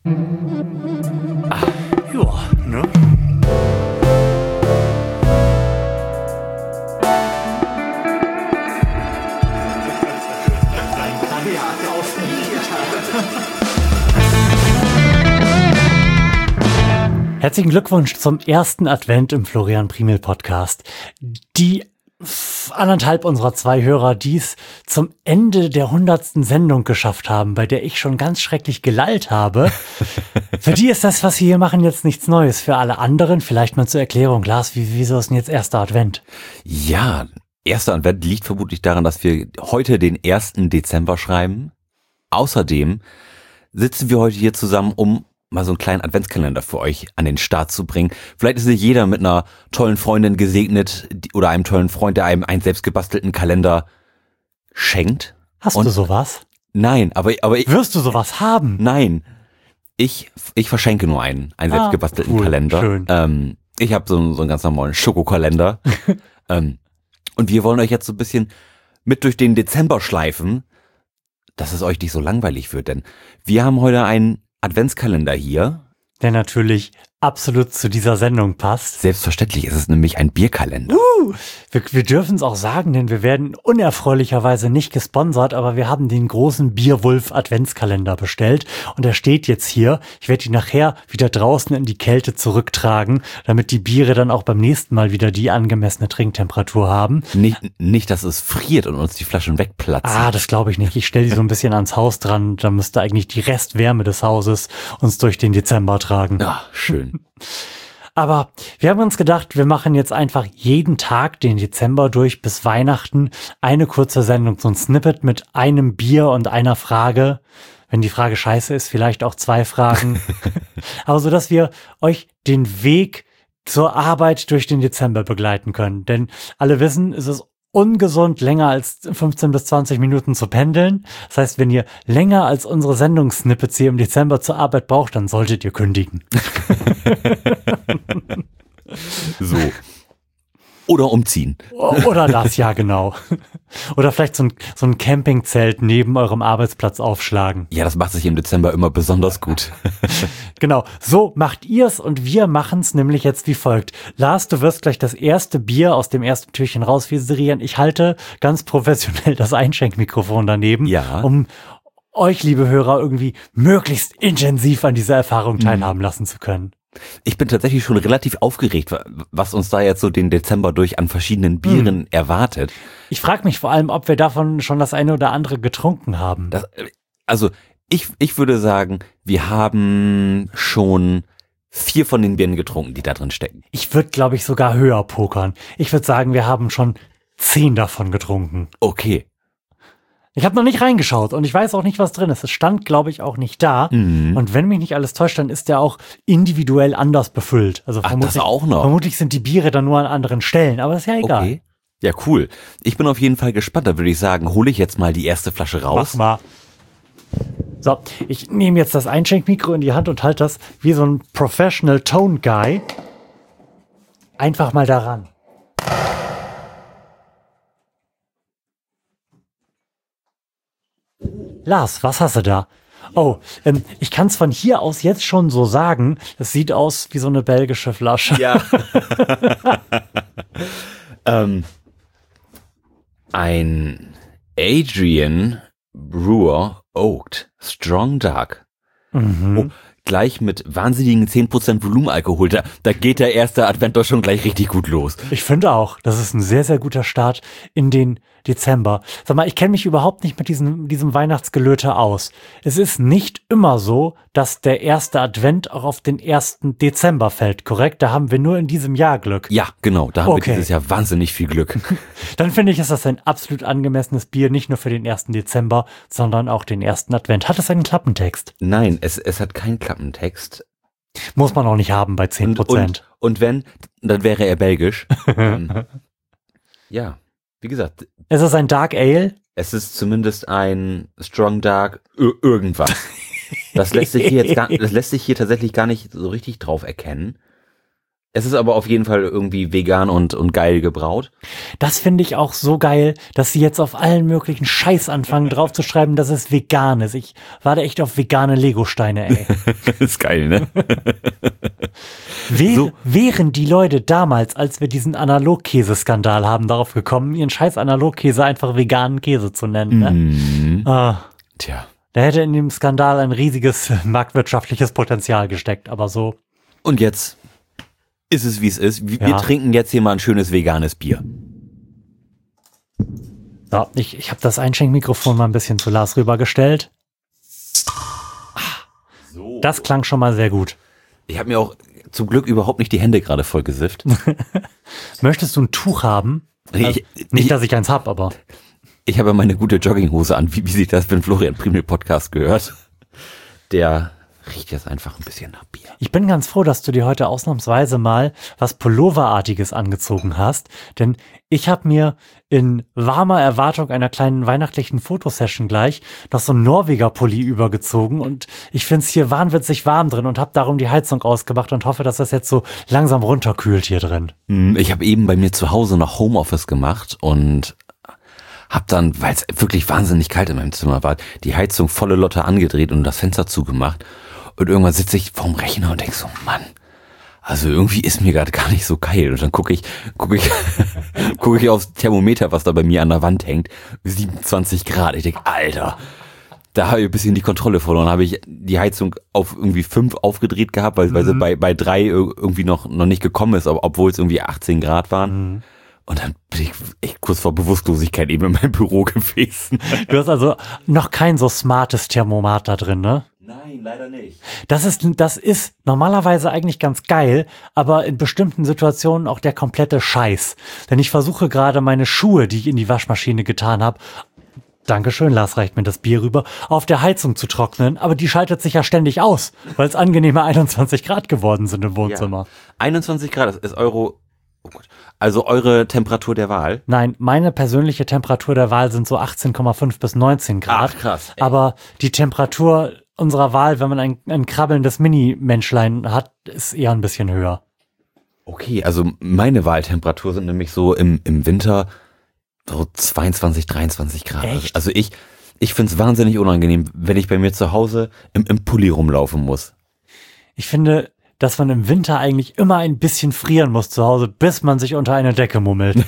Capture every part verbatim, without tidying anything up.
Ach, ja, ne? Herzlichen Glückwunsch zum ersten Advent im Florian Primel Podcast. Die anderthalb unserer zwei Hörer, die es zum Ende der hundertsten Sendung geschafft haben, bei der ich schon ganz schrecklich gelallt habe. Für die ist das, was wir hier machen, jetzt nichts Neues. Für alle anderen vielleicht mal zur Erklärung. Lars, wie, wieso ist denn jetzt erster Advent? Ja, erster Advent liegt vermutlich daran, dass wir heute den ersten Dezember schreiben. Außerdem sitzen wir heute hier zusammen, um mal so einen kleinen Adventskalender für euch an den Start zu bringen. Vielleicht ist nicht jeder mit einer tollen Freundin gesegnet oder einem tollen Freund, der einem einen selbst gebastelten Kalender schenkt. Hast Und du sowas? Nein, aber, aber ich, Wirst du sowas haben? nein, ich, ich verschenke nur einen, einen Ah, selbst gebastelten cool, Kalender. schön. Ähm, ich habe so, so einen ganz normalen Schokokalender. ähm, und wir wollen euch jetzt so ein bisschen mit durch den Dezember schleifen, dass es euch nicht so langweilig wird, denn wir haben heute einen Adventskalender hier. Der natürlich absolut zu dieser Sendung passt. Selbstverständlich ist es nämlich ein Bierkalender. Uh, wir, wir dürfen es auch sagen, denn wir werden unerfreulicherweise nicht gesponsert, aber wir haben den großen Bierwulf Adventskalender bestellt und er steht jetzt hier. Ich werde ihn nachher wieder draußen in die Kälte zurücktragen, damit die Biere dann auch beim nächsten Mal wieder die angemessene Trinktemperatur haben. Nicht, nicht, dass es friert und uns die Flaschen wegplatzen. Ah, das glaube ich nicht. Ich stelle die so ein bisschen ans Haus dran. Da müsste eigentlich die Restwärme des Hauses uns durch den Dezember tragen. Ja, schön. Aber wir haben uns gedacht, wir machen jetzt einfach jeden Tag den Dezember durch bis Weihnachten eine kurze Sendung, so ein Snippet mit einem Bier und einer Frage. Wenn die Frage scheiße ist, vielleicht auch zwei Fragen. Aber so, dass wir euch den Weg zur Arbeit durch den Dezember begleiten können. Denn alle wissen, es ist ungesund, länger als fünfzehn bis zwanzig Minuten zu pendeln. Das heißt, wenn ihr länger als unsere Sendungssnippets hier im Dezember zur Arbeit braucht, dann solltet ihr kündigen. So. Oder umziehen. Oder das, ja, genau. Oder vielleicht so ein, so ein Campingzelt neben eurem Arbeitsplatz aufschlagen. Ja, das macht sich im Dezember immer besonders gut. Genau, so macht ihr's und wir machen's nämlich jetzt wie folgt. Lars, du wirst gleich das erste Bier aus dem ersten Türchen rausviserieren. Ich halte ganz professionell das Einschenkmikrofon daneben, Ja. um euch, liebe Hörer, irgendwie möglichst intensiv an dieser Erfahrung teilhaben lassen zu können. Ich bin tatsächlich schon relativ aufgeregt, was uns da jetzt so den Dezember durch an verschiedenen Bieren hm. erwartet. Ich frage mich vor allem, ob wir davon schon das eine oder andere getrunken haben. Das, also ich, ich würde sagen, wir haben schon vier von den Bieren getrunken, die da drin stecken. Ich würde, glaube ich, sogar höher pokern. Ich würde sagen, wir haben schon zehn davon getrunken. Okay. Ich habe noch nicht reingeschaut und ich weiß auch nicht, was drin ist. Es stand, glaube ich, auch nicht da. Mhm. Und wenn mich nicht alles täuscht, dann ist der auch individuell anders befüllt. Also Ach, vermutlich, das auch noch. Vermutlich sind die Biere dann nur an anderen Stellen, aber ist ja egal. Okay. Ja, cool. Ich bin auf jeden Fall gespannt. Da würde ich sagen, hole ich jetzt mal die erste Flasche raus. Mach mal. So, ich nehme jetzt das Einschenkmikro in die Hand und halte das wie so ein Professional Tone Guy einfach mal daran. Lars, was hast du da? Oh, ähm, ich kann es von hier aus jetzt schon so sagen, es sieht aus wie so eine belgische Flasche. Ja. ähm, ein Adrian Brewer Oaked Strong Dark. Mhm. Oh, gleich mit wahnsinnigen zehn Prozent Volumenalkohol. Da, da geht der erste Advent doch schon gleich richtig gut los. Ich finde auch, das ist ein sehr, sehr guter Start in den Dezember. Sag mal, ich kenne mich überhaupt nicht mit diesem, diesem Weihnachtsgelöte aus. Es ist nicht immer so, dass der erste Advent auch auf den ersten Dezember fällt, korrekt? Da haben wir nur in diesem Jahr Glück. Ja, genau. Da haben Okay. wir dieses Jahr wahnsinnig viel Glück. Dann finde ich, ist das ein absolut angemessenes Bier, nicht nur für den ersten Dezember, sondern auch den ersten Advent. Hat es einen Klappentext? Nein, es, es hat keinen Klappentext. Muss man auch nicht haben bei zehn Prozent. Und, und, und wenn, dann wäre er belgisch. ähm, ja, wie gesagt, Ist es ein Dark Ale? es ist zumindest ein Strong Dark ir- irgendwas. Das lässt sich hier jetzt gar, das lässt sich hier tatsächlich gar nicht so richtig drauf erkennen. Es ist aber auf jeden Fall irgendwie vegan und, und geil gebraut. Das finde ich auch so geil, dass sie jetzt auf allen möglichen Scheiß anfangen draufzuschreiben, dass es vegan ist. Ich warte echt auf vegane Legosteine, ey. Ist geil, ne? Wäre, So. Wären die Leute damals, als wir diesen Analogkäse-Skandal haben, darauf gekommen, ihren scheiß Analogkäse einfach veganen Käse zu nennen, ne? Mhm. Ah, Tja. da hätte in dem Skandal ein riesiges marktwirtschaftliches Potenzial gesteckt, aber so. Und jetzt ist es, wie es ist. Wir, Ja. wir trinken jetzt hier mal ein schönes veganes Bier. So, ich, ich habe das Einschenkmikrofon mal ein bisschen zu Lars rübergestellt. So. Das klang schon mal sehr gut. Ich habe mir auch zum Glück überhaupt nicht die Hände gerade voll gesifft. Möchtest du ein Tuch haben? Nee, Also, ich- nicht, ich- dass ich eins hab, aber Ich habe meine gute Jogginghose an, wie, wie sich das für den Florian Primel Podcast gehört. Der riecht jetzt einfach ein bisschen nach Bier. ich bin ganz froh, dass du dir heute ausnahmsweise mal was Pulloverartiges angezogen hast, denn ich habe mir in warmer Erwartung einer kleinen weihnachtlichen Fotosession gleich noch so einen Norweger-Pulli übergezogen und ich finde es hier wahnwitzig warm drin und habe darum die Heizung ausgemacht und hoffe, dass das jetzt so langsam runterkühlt hier drin. Hm, Ich habe eben bei mir zu Hause noch Homeoffice gemacht und hab dann, weil es wirklich wahnsinnig kalt in meinem Zimmer war, die Heizung volle Lotte angedreht und das Fenster zugemacht. Und irgendwann sitze ich vorm Rechner und denk so, Mann, also irgendwie ist mir gerade gar nicht so geil. Und dann gucke ich, gucke ich, gucke ich aufs Thermometer, was da bei mir an der Wand hängt, siebenundzwanzig Grad. Ich denk, Alter, da habe ich ein bisschen die Kontrolle verloren. Habe ich die Heizung auf irgendwie fünf aufgedreht gehabt, weil, weil sie bei, bei drei ir- irgendwie noch, noch nicht gekommen ist, ob- obwohl es irgendwie achtzehn Grad waren. Und dann bin ich echt kurz vor Bewusstlosigkeit eben in meinem Büro gewesen. Du hast also noch kein so smartes Thermomat da drin, ne? Nein, leider nicht. Das ist, das ist normalerweise eigentlich ganz geil, aber in bestimmten Situationen auch der komplette Scheiß. Denn ich versuche gerade meine Schuhe, die ich in die Waschmaschine getan habe, Dankeschön, Lars reicht mir das Bier rüber, auf der Heizung zu trocknen, aber die schaltet sich ja ständig aus, weil es angenehme einundzwanzig Grad geworden sind im Wohnzimmer. einundzwanzig Grad, das ist Euro, oh Gott, also eure Temperatur der Wahl. Nein, meine persönliche Temperatur der Wahl sind so achtzehn Komma fünf bis neunzehn Grad. Ach, krass. Aber die Temperatur unserer Wahl, wenn man ein, ein krabbelndes Mini-Menschlein hat, ist eher ein bisschen höher. Okay, also meine Wahltemperatur sind nämlich so im, im Winter so zweiundzwanzig, dreiundzwanzig Grad. Echt? Also ich, ich find's wahnsinnig unangenehm, wenn ich bei mir zu Hause im, im Pulli rumlaufen muss. Ich finde, dass man im Winter eigentlich immer ein bisschen frieren muss zu Hause, bis man sich unter eine Decke mummelt.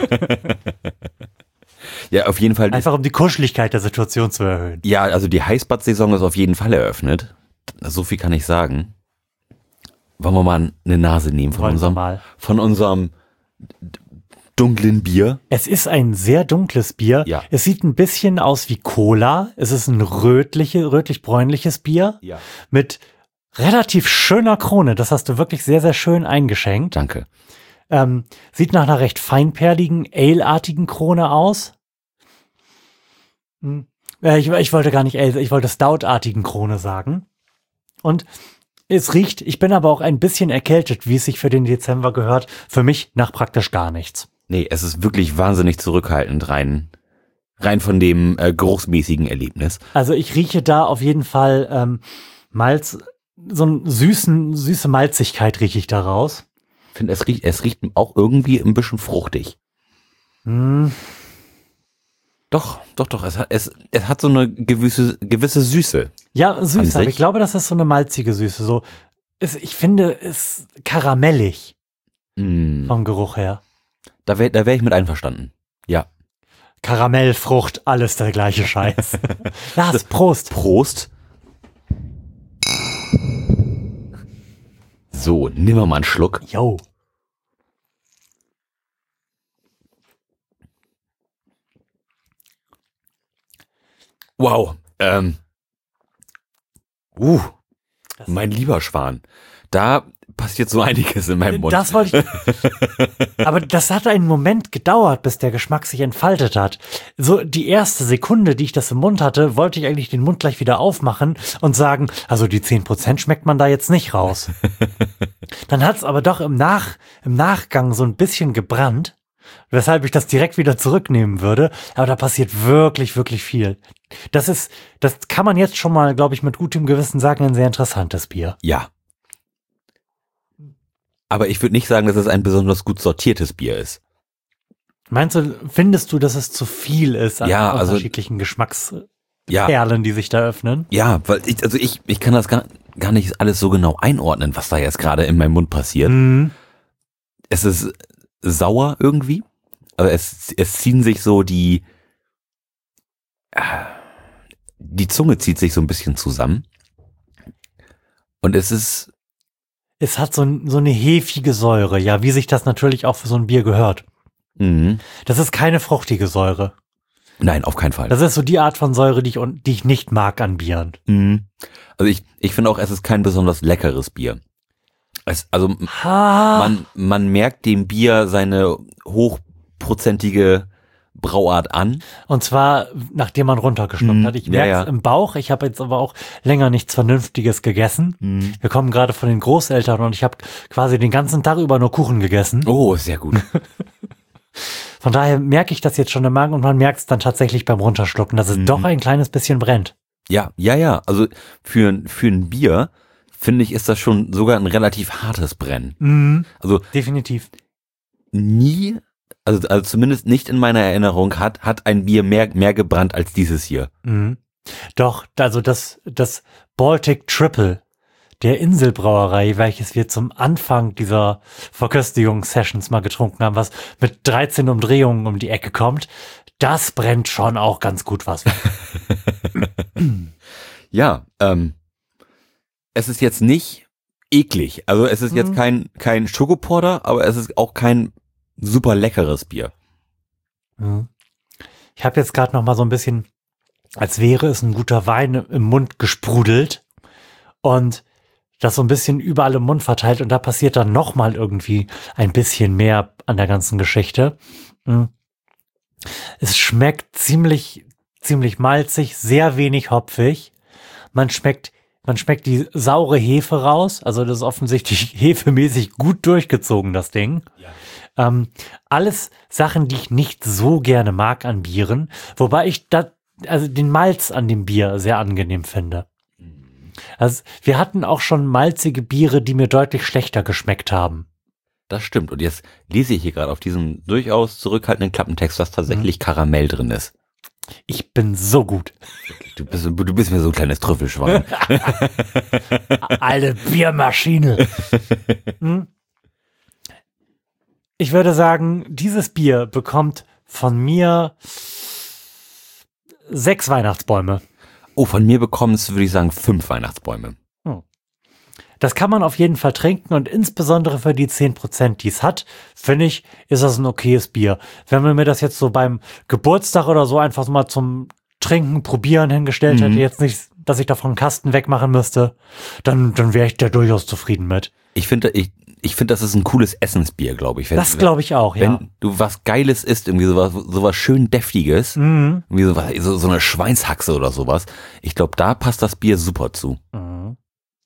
Ja, auf jeden Fall. Einfach um die Kuscheligkeit der Situation zu erhöhen. Ja, also die Heißbad-Saison ist auf jeden Fall eröffnet. So viel kann ich sagen. Wollen wir mal eine Nase nehmen von Wollen wir unserem, mal. von unserem d- dunklen Bier? Es ist ein sehr dunkles Bier. Ja. Es sieht ein bisschen aus wie Cola. Es ist ein rötliche, rötlich-bräunliches Bier Ja. mit relativ schöner Krone. Das hast du wirklich sehr, sehr schön eingeschenkt. Danke. Ähm, sieht nach einer recht feinperligen, ale-artigen Krone aus. Hm. Äh, ich, ich wollte gar nicht ale, ich wollte stout-artigen Krone sagen. Und es riecht, ich bin aber auch ein bisschen erkältet, wie es sich für den Dezember gehört. Für mich nach praktisch gar nichts. Nee, es ist wirklich wahnsinnig zurückhaltend rein, rein von dem äh, geruchsmäßigen Erlebnis. Also ich rieche da auf jeden Fall ähm, Malz, so einen süßen, süße Malzigkeit rieche ich da raus. Ich finde, es riecht, es riecht auch irgendwie ein bisschen fruchtig. Hm. Doch, doch, doch, es hat, es, es hat so eine gewisse, gewisse Süße. Ja, An süß, aber sich? ich glaube, das ist so eine malzige Süße. So, es, ich finde es karamellig Mm, vom Geruch her. da wäre da wär ich mit einverstanden. Ja. Karamell, Frucht, alles der gleiche Scheiß. Lars, Prost. Prost. So, nimm mal einen Schluck. Yo. Wow. Ähm. Uh, mein lieber Schwan. Da passiert so einiges in meinem Mund. Das wollte ich. Aber das hat einen Moment gedauert, bis der Geschmack sich entfaltet hat. So die erste Sekunde, die ich das im Mund hatte, wollte ich eigentlich den Mund gleich wieder aufmachen und sagen, also die zehn Prozent schmeckt man da jetzt nicht raus. Dann hat es aber doch im, Nach, im Nachgang so ein bisschen gebrannt, weshalb ich das direkt wieder zurücknehmen würde. Aber da passiert wirklich, wirklich viel. Das ist, das kann man jetzt schon mal, glaube ich, mit gutem Gewissen sagen, ein sehr interessantes Bier. Ja. Aber ich würde nicht sagen, dass es ein besonders gut sortiertes Bier ist. Meinst du, findest du, dass es zu viel ist an Ja, also- unterschiedlichen Geschmacksperlen, Ja, die sich da öffnen? ja, weil ich, also ich, ich kann das gar, gar nicht alles so genau einordnen, was da jetzt gerade in meinem Mund passiert. Mhm. Es ist sauer irgendwie. Also es, es ziehen sich so die, die Zunge zieht sich so ein bisschen zusammen. Und es ist, Es hat so, ein- so eine hefige Säure, ja, wie sich das natürlich auch für so ein Bier gehört. mh, Das ist keine fruchtige Säure. nein, auf keinen Fall. Das ist so die Art von Säure, die ich, un- die ich nicht mag an Bieren. Mhm. Also ich, ich finde auch, es ist kein besonders leckeres Bier. Es, also Ha. man, man merkt dem Bier seine hochprozentige Brauart an. Und zwar, nachdem man runtergeschluckt Mm, hat. Ich ja, merke es ja. im Bauch. Ich habe jetzt aber auch länger nichts Vernünftiges gegessen. Wir kommen gerade von den Großeltern und ich habe quasi den ganzen Tag über nur Kuchen gegessen. Oh, sehr gut. Von daher merke ich das jetzt schon im Magen und man merkt es dann tatsächlich beim Runterschlucken, dass es Mhm. doch ein kleines bisschen brennt. Ja, ja, ja. Also für, ein- für ein Bier, finde ich, ist das schon sogar ein relativ hartes Brennen. Mhm. Also Definitiv. nie, also, also zumindest nicht in meiner Erinnerung, hat, hat ein Bier mehr, mehr gebrannt als dieses hier. Mhm. Doch, also das, das Baltic Triple der Inselbrauerei, welches wir zum Anfang dieser Verköstigungssessions mal getrunken haben, was mit dreizehn Umdrehungen um die Ecke kommt, das brennt schon auch ganz gut was weg. Ja, ähm, es ist jetzt nicht eklig. Also es ist jetzt Mhm. kein, kein Schokoporter, aber es ist auch kein super leckeres Bier. Mhm. Ich habe jetzt gerade noch mal so ein bisschen, als wäre es ein guter Wein im Mund gesprudelt und das so ein bisschen überall im Mund verteilt und da passiert dann noch mal irgendwie ein bisschen mehr an der ganzen Geschichte. Mhm. Es schmeckt ziemlich, ziemlich malzig, sehr wenig hopfig. Man schmeckt, man schmeckt die saure Hefe raus. Also das ist offensichtlich hefemäßig gut durchgezogen, das Ding. Ähm, alles Sachen, die ich nicht so gerne mag an Bieren, wobei ich da, also den Malz an dem Bier sehr angenehm finde. Also wir hatten auch schon malzige Biere, die mir deutlich schlechter geschmeckt haben. Das stimmt. Und jetzt lese ich hier gerade auf diesem durchaus zurückhaltenden Klappentext, dass tatsächlich Karamell drin ist. Ich bin so gut. Du bist, du bist mir so ein kleines Trüffelschwein. Alte Biermaschine. Hm? Ich würde sagen, dieses Bier bekommt von mir sechs Weihnachtsbäume. Oh, von mir bekommen es, würde ich sagen, fünf Weihnachtsbäume. Das kann man auf jeden Fall trinken und insbesondere für die zehn Prozent, die es hat, finde ich, ist das ein okayes Bier. Wenn man mir das jetzt so beim Geburtstag oder so einfach mal zum Trinken, Probieren hingestellt Mhm. hätte, jetzt nicht, dass ich davon einen Kasten wegmachen müsste, dann, dann wäre ich da durchaus zufrieden mit. Ich finde, ich, ich finde, das ist ein cooles Essensbier, glaube ich. Wenn, Das glaube ich auch, ja. Wenn du was Geiles isst, irgendwie sowas, sowas schön Deftiges, Mhm. irgendwie sowas, so, so eine Schweinshaxe oder sowas, ich glaube, da passt das Bier super zu. Mhm.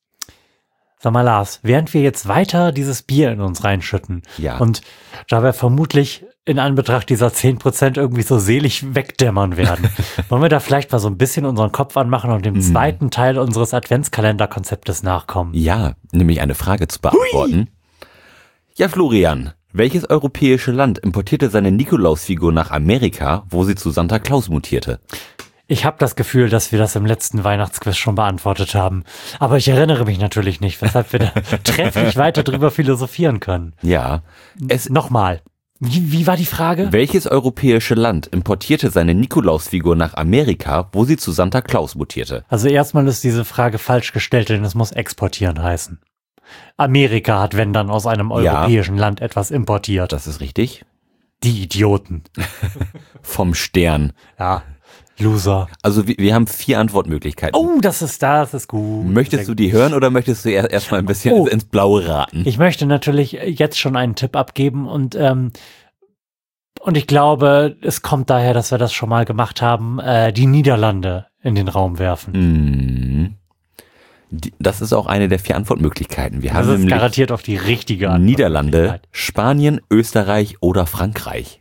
Sag mal, Lars, während wir jetzt weiter dieses Bier in uns reinschütten Ja. und dabei vermutlich in Anbetracht dieser zehn Prozent irgendwie so selig wegdämmern werden, wollen wir da vielleicht mal so ein bisschen unseren Kopf anmachen und dem Mhm. zweiten Teil unseres Adventskalenderkonzeptes nachkommen? Ja, nämlich eine Frage zu beantworten. Ja, Florian, welches europäische Land importierte seine Nikolausfigur nach Amerika, wo sie zu Santa Claus mutierte? Ich habe das Gefühl, dass wir das im letzten Weihnachtsquiz schon beantwortet haben. Aber ich erinnere mich natürlich nicht, weshalb wir da trefflich weiter drüber philosophieren können. Ja, es, Nochmal. Wie, wie war die Frage? welches europäische Land importierte seine Nikolausfigur nach Amerika, wo sie zu Santa Claus mutierte? Also erstmal ist diese Frage falsch gestellt, denn es muss exportieren heißen. Amerika hat, wenn dann, aus einem Ja. europäischen Land etwas importiert. Das ist richtig. Die Idioten. Vom Stern. Ja, Loser. Also wir, wir haben vier Antwortmöglichkeiten. Oh, das ist da, das ist gut. Möchtest du die hören oder möchtest du erst erstmal ein bisschen Oh. ins Blaue raten? Ich möchte natürlich jetzt schon einen Tipp abgeben und ähm, und ich glaube, es kommt daher, dass wir das schon mal gemacht haben, äh, die Niederlande in den Raum werfen. Mhm. Die, das ist auch eine der vier Antwortmöglichkeiten. Wir Das haben ist nämlich garantiert auf die richtige Antwort. Niederlande, Spanien, Österreich oder Frankreich.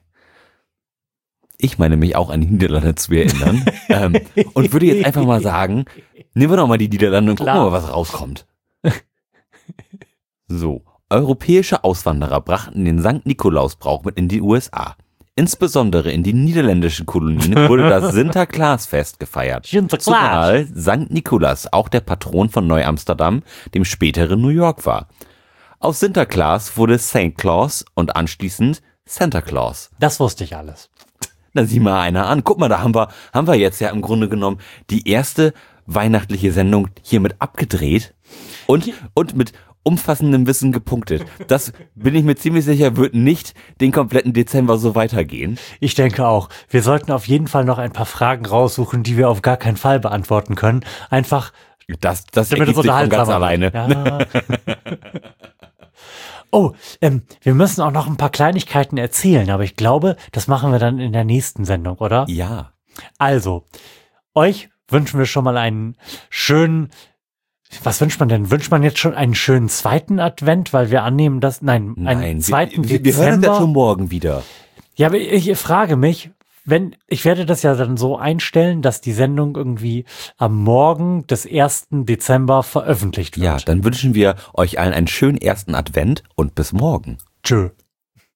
Ich meine mich auch an die Niederlande zu erinnern. ähm, und würde jetzt einfach mal sagen, nehmen wir doch mal die Niederlande und gucken Klar. mal, was rauskommt. So, Europäische Auswanderer brachten den Sankt Nikolausbrauch mit in die U S A. Insbesondere in die niederländischen Kolonien wurde das Sinterklaasfest gefeiert. Sinterklaas. Zumal Sankt Nikolaas auch der Patron von Neu-Amsterdam, dem späteren New York, war. Aus Sinterklaas wurde Saint Claus und anschließend Santa Claus. Das wusste ich alles. Na, sieh mal einer an. Guck mal, da haben wir, haben wir jetzt ja im Grunde genommen die erste weihnachtliche Sendung hiermit abgedreht und, und mit umfassendem Wissen gepunktet. Das, bin ich mir ziemlich sicher, wird nicht den kompletten Dezember so weitergehen. Ich denke auch. Wir sollten auf jeden Fall noch ein paar Fragen raussuchen, die wir auf gar keinen Fall beantworten können. Einfach, Das, das damit es ergibt sich von ganz unterhaltsamer alleine. wird. Ja. Oh, ähm, wir müssen auch noch ein paar Kleinigkeiten erzählen, aber ich glaube, das machen wir dann in der nächsten Sendung, oder? Ja. Also, euch wünschen wir schon mal einen schönen, was wünscht man denn? Wünscht man jetzt schon einen schönen zweiten Advent, weil wir annehmen, dass, nein, einen Nein, zweiten wir, wir hören uns Dezember. ja schon morgen wieder. Ja, aber ich, ich frage mich, wenn, ich werde das ja dann so einstellen, dass die Sendung irgendwie am Morgen des ersten Dezember veröffentlicht wird. Ja, dann wünschen wir euch allen einen schönen ersten Advent und bis morgen. Tschö.